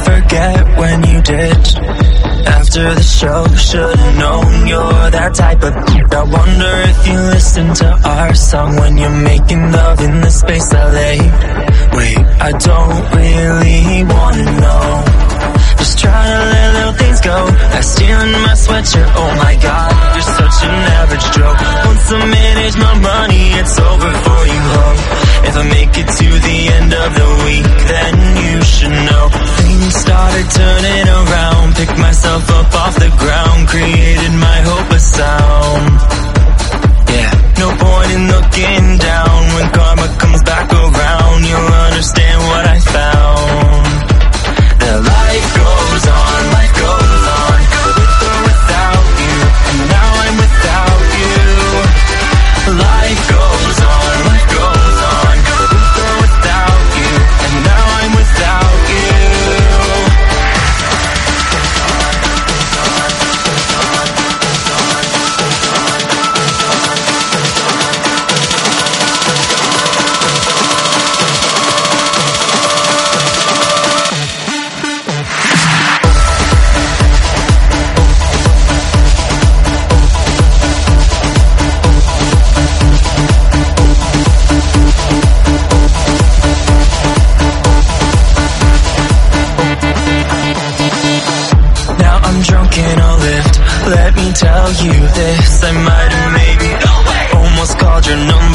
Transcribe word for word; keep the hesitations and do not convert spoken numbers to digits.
forget when you ditched after the show. Should've known you're that type of I wonder if you listen to our song when you're making love in the space I lay. Wait, I don't really wanna know. Just trying to let little things go, like stealing my sweatshirt. Oh my god, you're such an average Joe. Once I manage my money, it's over for you, ho. If I make it to the end of the week, then you should know things started turning around. Picked myself up off the ground, created my hope a sound. Yeah, no point in looking down. When karma comes back around, you'll understand what I found. That life goes on, life goes on, with or without you, and now I'm without you. Life goes on, life goes on, with or without you, and now I'm without you. Let me tell you this, I might have maybe almost called your number